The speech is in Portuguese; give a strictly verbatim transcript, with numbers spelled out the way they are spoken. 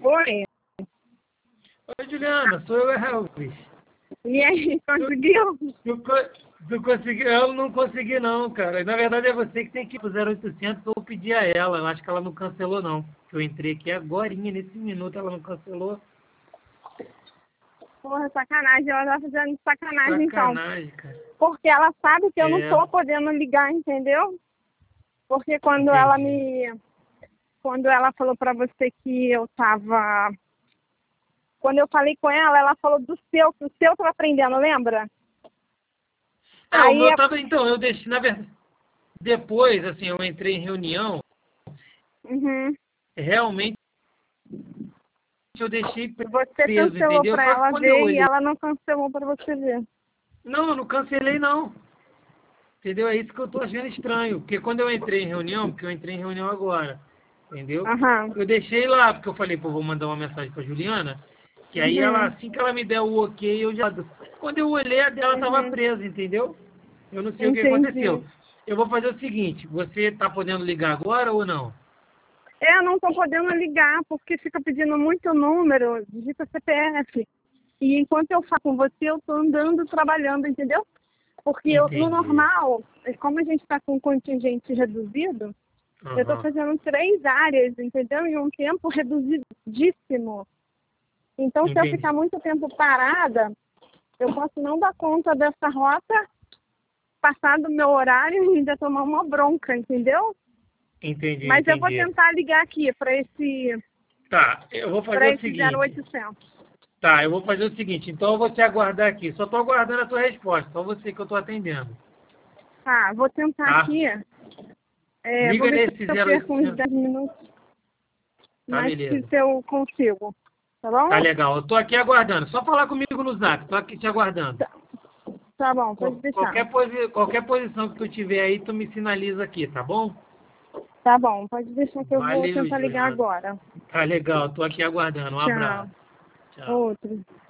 Oi. Oi, Juliana, sou eu, Elvis. E aí, conseguiu? Tu, co- tu conseguiu? Eu não consegui não, cara. Na verdade é você que tem que ir pro zero oitocentos ou pedir a ela. Eu acho que ela não cancelou não. Eu entrei aqui agorinha, nesse minuto ela não cancelou. Porra, sacanagem. Ela tá fazendo sacanagem, então. Sacanagem, cara. Porque ela sabe que eu não É, tô podendo ligar, entendeu? Porque quando ela entendi. me... Quando ela falou pra você que eu tava... Quando eu falei com ela, ela falou do seu, que o seu tava aprendendo, lembra? É, o Aí, meu tava, então, eu deixei, na verdade, depois, assim, eu entrei em reunião, uhum, realmente eu deixei você preso, cancelou entendeu? pra Só que ela quando eu ver e olhei, ela não cancelou pra você ver. não, eu não cancelei não. Entendeu? É isso que eu tô achando estranho. Porque quando eu entrei em reunião, porque eu entrei em reunião agora, entendeu? Aham. Eu deixei lá, porque eu falei, pô, vou mandar uma mensagem pra Juliana, que aí ela, Uhum. assim que ela me der o ok, eu já. Quando eu olhei, a dela tava Uhum. presa, entendeu? Eu não sei o que Entendi. aconteceu. Eu vou fazer o seguinte, você tá podendo ligar agora ou não? É, eu não tô podendo ligar porque fica pedindo muito número, digita C P F. E enquanto eu falo com você, eu tô andando, trabalhando, entendeu? Porque eu, no Entendi. normal, como a gente está com um contingente reduzido, eu tô Aham. fazendo três áreas, entendeu? Em um tempo reduzidíssimo. Então, se eu ficar Entendi. muito tempo parada, eu posso não dar conta dessa rota, passar do meu horário e ainda tomar uma bronca, entendeu? Entendi, Mas eu vou entendi. tentar ligar aqui para esse, Tá, eu vou fazer para o esse zero seguinte. oitocentos. Tá, eu vou fazer o seguinte, então eu vou te aguardar aqui. Só tô aguardando a tua resposta, só você que eu tô atendendo. Tá, vou tentar Tá? aqui. É, vou Liga ver se nesse eu perco uns zero oitocentos. dez minutos, Tá, mas que beleza. se eu consigo. Tá Tá bom? legal. Eu tô aqui aguardando. Só falar comigo no zap. Tô aqui te aguardando. Tá, tá bom, pode Qual- deixar. Qualquer, posi... Qualquer posição que tu tiver aí, tu me sinaliza aqui, tá bom? Tá bom, pode deixar que eu vou Valeu, tentar ligar Juliana. agora. Tá legal. Tô aqui aguardando. Um Tchau. abraço. Tchau. Outro.